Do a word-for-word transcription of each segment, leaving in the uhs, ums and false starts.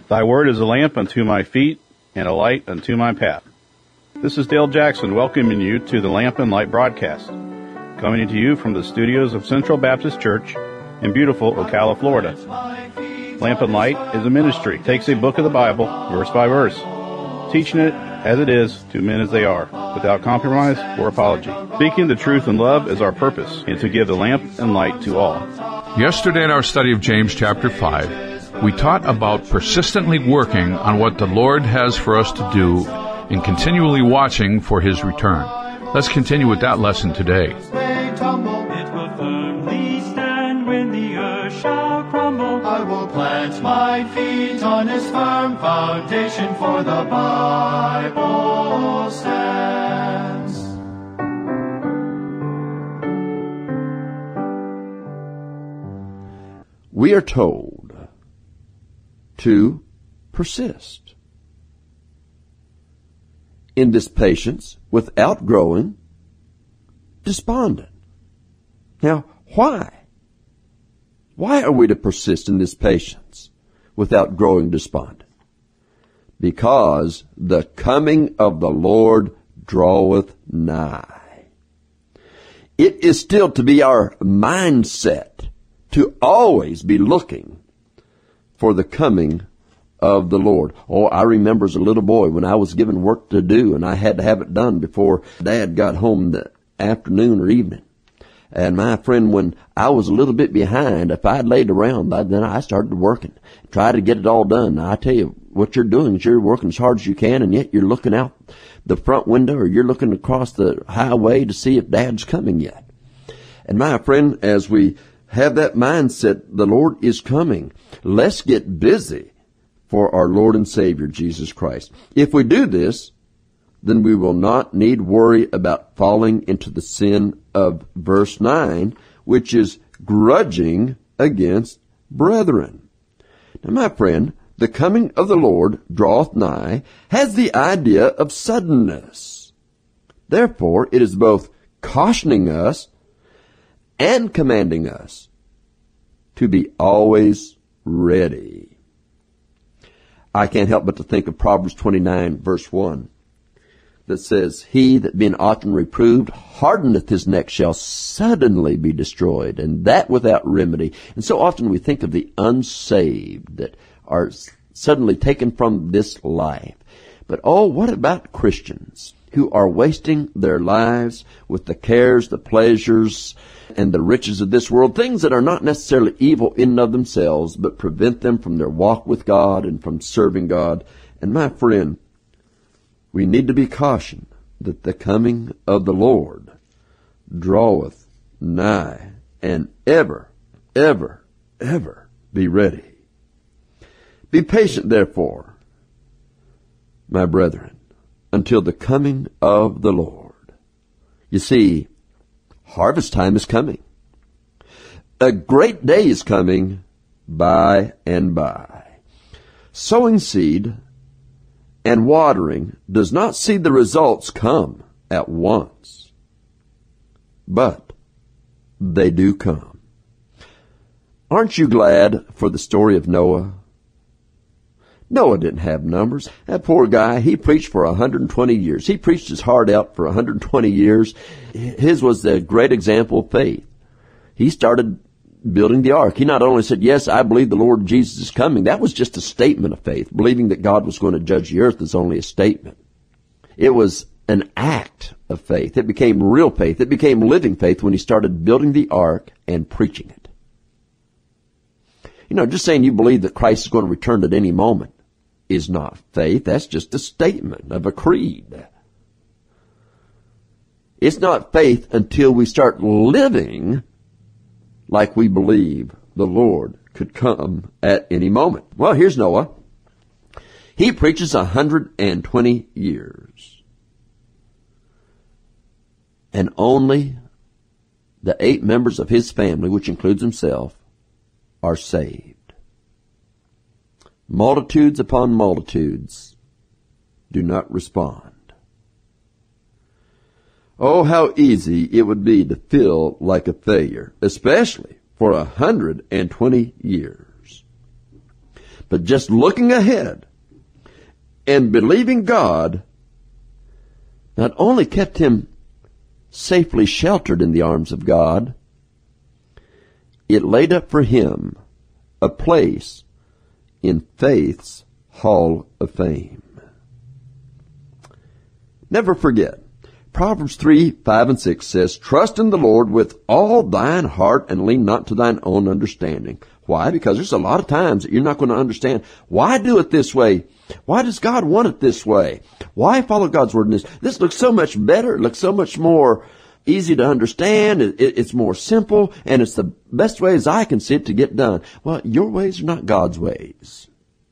Thy word is a lamp unto my feet and a light unto my path. This is Dale Jackson welcoming you to the Lamp and Light broadcast, coming to you from the studios of Central Baptist Church in beautiful Ocala, Florida. Lamp and Light is a ministry, takes a book of the Bible, verse by verse, teaching it as it is to men as they are, without compromise or apology. Speaking the truth in love is our purpose, and to give the lamp and light to all. Yesterday in our study of James chapter five, we taught about persistently working on what the Lord has for us to do and continually watching for His return. Let's continue with that lesson today. It will firmly stand when the earth shall crumble. I will plant my feet on His firm foundation, for the Bible stands. We are told to persist in this patience without growing despondent. Now, why? Why are we to persist in this patience without growing despondent? Because the coming of the Lord draweth nigh. It is still to be our mindset to always be looking for the coming of the Lord. Oh, I remember as a little boy when I was given work to do and I had to have it done before Dad got home the afternoon or evening. And my friend, when I was a little bit behind, if I'd laid around, then I started working, try to get it all done. Now, I tell you, what you're doing is you're working as hard as you can, and yet you're looking out the front window or you're looking across the highway to see if Dad's coming yet. And my friend, as we have that mindset, the Lord is coming. Let's get busy for our Lord and Savior, Jesus Christ. If we do this, then we will not need worry about falling into the sin of verse nine, which is grudging against brethren. Now, my friend, the coming of the Lord draweth nigh has the idea of suddenness. Therefore, it is both cautioning us and commanding us to be always ready. I can't help but to think of Proverbs twenty-nine, verse one, that says, He that being often reproved hardeneth his neck shall suddenly be destroyed, and that without remedy. And so often we think of the unsaved that are suddenly taken from this life. But oh, what about Christians who are wasting their lives with the cares, the pleasures, and the riches of this world, things that are not necessarily evil in and of themselves, but prevent them from their walk with God and from serving God. And my friend, we need to be cautioned that the coming of the Lord draweth nigh, and ever, ever, ever be ready. Be patient, therefore, my brethren, until the coming of the Lord. You see, harvest time is coming. A great day is coming by and by. Sowing seed and watering does not see the results come at once, but they do come. Aren't you glad for the story of Noah? Noah didn't have numbers. That poor guy, he preached for one hundred twenty years. He preached his heart out for one hundred twenty years. His was a great example of faith. He started building the ark. He not only said, yes, I believe the Lord Jesus is coming. That was just a statement of faith. Believing that God was going to judge the earth is only a statement. It was an act of faith. It became real faith. It became living faith when he started building the ark and preaching it. You know, just saying you believe that Christ is going to return at any moment is not faith. That's just a statement of a creed. It's not faith until we start living like we believe the Lord could come at any moment. Well, here's Noah. He preaches one hundred twenty years. And only the eight members of his family, which includes himself, are saved. Multitudes upon multitudes do not respond. Oh, how easy it would be to feel like a failure, especially for a hundred and twenty years. But just looking ahead and believing God not only kept him safely sheltered in the arms of God, it laid up for him a place in faith's Hall of Fame. Never forget, Proverbs three, five, and six says, "Trust in the Lord with all thine heart and lean not to thine own understanding." Why? Because there's a lot of times that you're not going to understand. Why do it this way? Why does God want it this way? Why follow God's word in this? This looks so much better. It looks so much more easy to understand. It, it, it's more simple, and it's the best way as I can see it to get done. Well, your ways are not God's ways.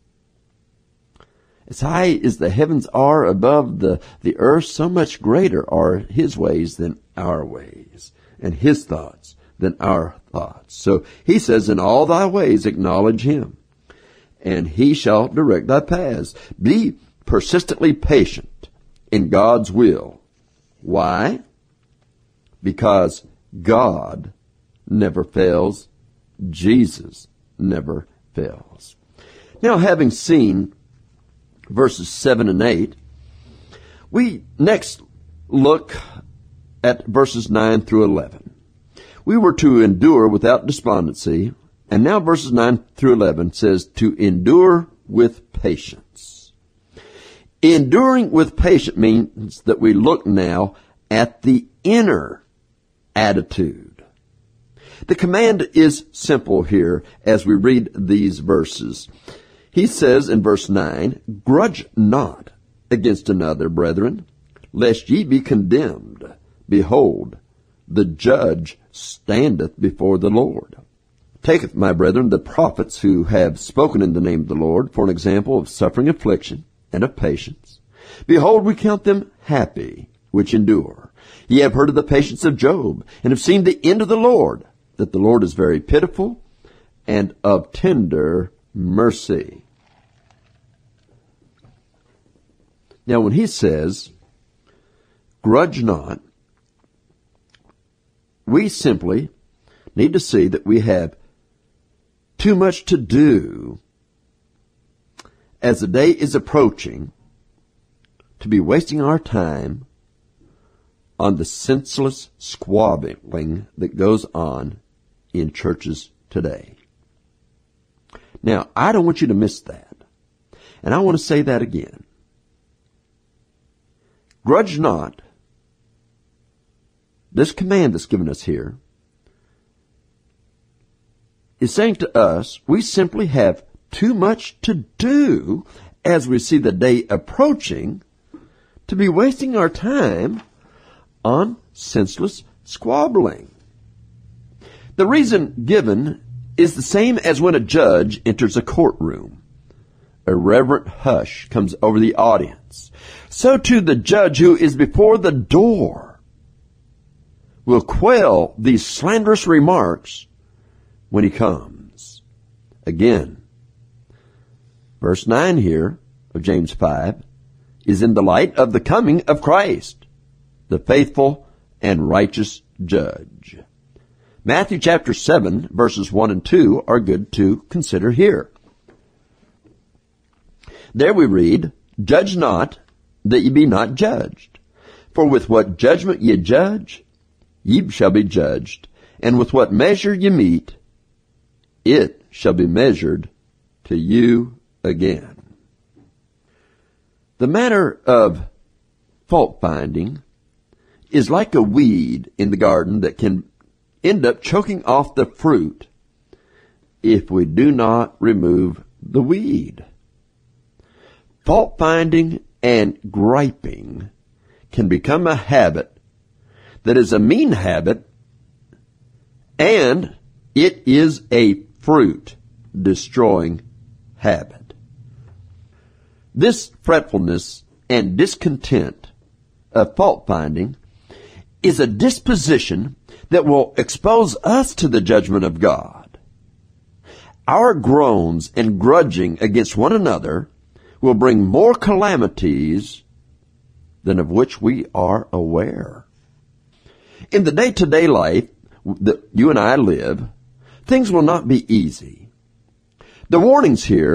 As high as the heavens are above the, the earth, so much greater are his ways than our ways, and his thoughts than our thoughts. So he says, "In all thy ways acknowledge him, and he shall direct thy paths." Be persistently patient in God's will. Why? Because God never fails. Jesus never fails. Now, having seen verses seven and eight, we next look at verses nine through eleven. We were to endure without despondency, and now verses nine through eleven says to endure with patience. Enduring with patience means that we look now at the inner attitude. The command is simple here as we read these verses. He says in verse nine, "Grudge not against another, brethren, lest ye be condemned. Behold, the judge standeth before the Lord. Taketh, my brethren, the prophets who have spoken in the name of the Lord for an example of suffering, affliction, and of patience. Behold, we count them happy which endure. Ye have heard of the patience of Job, and have seen the end of the Lord, that the Lord is very pitiful and of tender mercy." Now, when he says, "Grudge not," we simply need to see that we have too much to do as the day is approaching to be wasting our time on the senseless squabbling that goes on in churches today. Now, I don't want you to miss that. And I want to say that again. Grudge not. This command that's given us here is saying to us, we simply have too much to do as we see the day approaching to be wasting our time on senseless squabbling. The reason given is the same as when a judge enters a courtroom. A reverent hush comes over the audience. So too the judge who is before the door will quell these slanderous remarks when he comes. Again, verse nine here of James five is in the light of the coming of Christ, the faithful and righteous judge. Matthew chapter seven, verses one and two are good to consider here. There we read, "Judge not, that ye be not judged. For with what judgment ye judge, ye shall be judged. And with what measure ye mete, it shall be measured to you again." The matter of fault finding is like a weed in the garden that can end up choking off the fruit if we do not remove the weed. Fault finding and griping can become a habit that is a mean habit, and it is a fruit destroying habit. This fretfulness and discontent of fault finding is a disposition that will expose us to the judgment of God. Our groans and grudging against one another will bring more calamities than of which we are aware. In the day-to-day life that you and I live, things will not be easy. The warnings here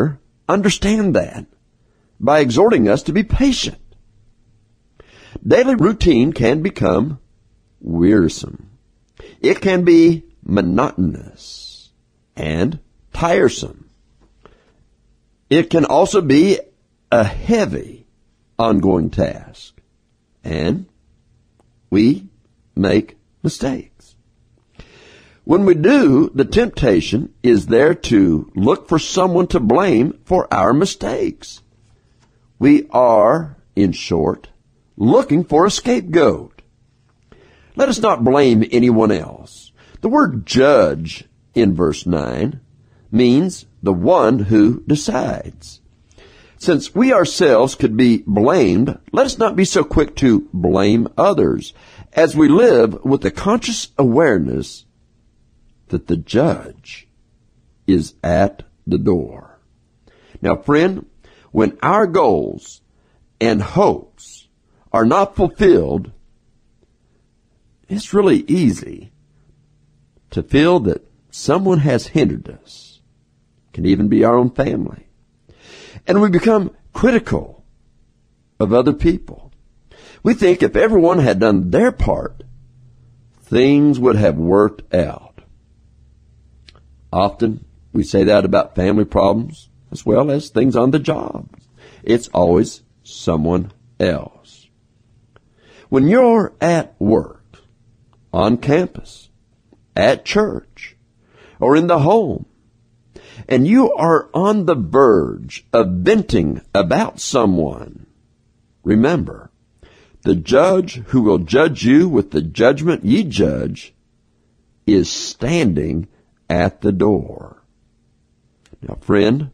understand that by exhorting us to be patient. Daily routine can become wearisome. It can be monotonous and tiresome. It can also be a heavy, ongoing task. And we make mistakes. When we do, the temptation is there to look for someone to blame for our mistakes. We are, in short, looking for a scapegoat. Let us not blame anyone else. The word judge in verse nine means the one who decides. Since we ourselves could be blamed, let us not be so quick to blame others as we live with the conscious awareness that the judge is at the door. Now, friend, when our goals and hopes are not fulfilled, it's really easy to feel that someone has hindered us. It can even be our own family. And we become critical of other people. We think if everyone had done their part, things would have worked out. Often we say that about family problems as well as things on the job. It's always someone else. When you're at work, on campus, at church, or in the home, and you are on the verge of venting about someone, remember, the judge who will judge you with the judgment ye judge is standing at the door. Now, friend,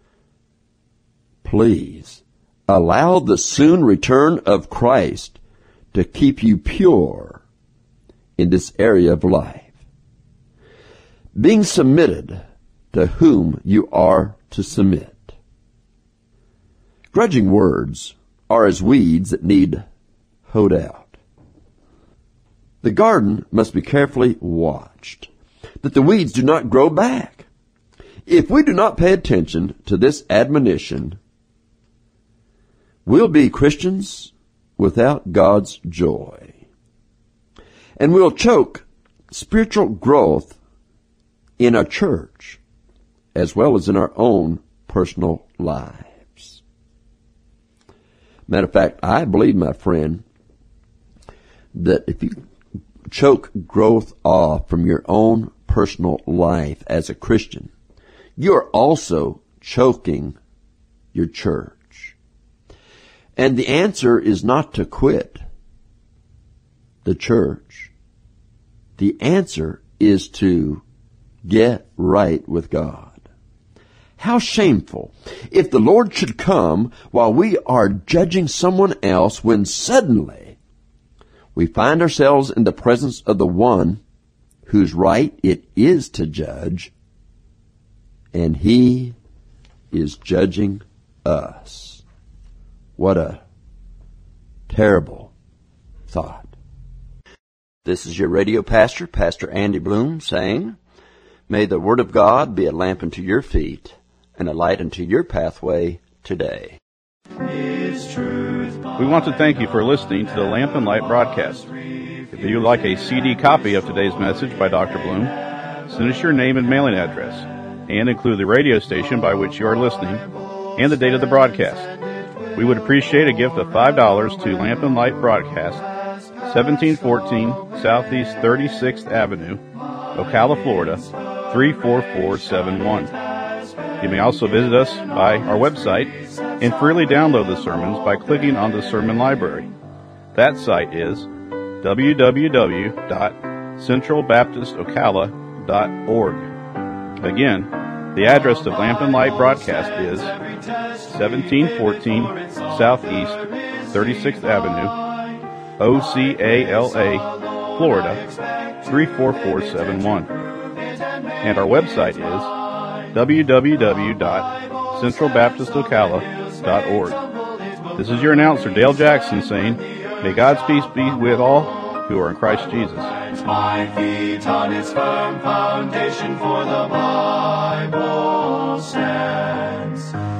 please allow the soon return of Christ to keep you pure in this area of life, being submitted to whom you are to submit. Grudging words are as weeds that need hoed out. The garden must be carefully watched, that the weeds do not grow back. If we do not pay attention to this admonition, we'll be Christians without God's joy. And we'll choke spiritual growth in our church as well as in our own personal lives. Matter of fact, I believe, my friend, that if you choke growth off from your own personal life as a Christian, you are also choking your church. And the answer is not to quit the church. The answer is to get right with God. How shameful if the Lord should come while we are judging someone else when suddenly we find ourselves in the presence of the one whose right it is to judge, and he is judging us. What a terrible thought. This is your radio pastor, Pastor Andy Bloom, saying, may the Word of God be a lamp unto your feet and a light unto your pathway today. We want to thank you for listening to the Lamp and Light broadcast. If you'd like a C D copy of today's message by Doctor Bloom, send us your name and mailing address, and include the radio station by which you are listening and the date of the broadcast. We would appreciate a gift of five dollars to Lamp and Light Broadcast, seventeen fourteen Southeast thirty-sixth Avenue, Ocala, Florida, three four four seven one. You may also visit us by our website and freely download the sermons by clicking on the sermon library. That site is w w w dot central baptist ocala dot org. Again, the address of Lamp and Light Broadcast is seventeen fourteen Southeast thirty-sixth Avenue, O C A L A, Florida, three four four seven one. And our website is w w w dot central baptist ocala dot org. This is your announcer, Dale Jackson, saying, may God's peace be with all who are in Christ Jesus. My feet on its firm foundation, for the Bible stands.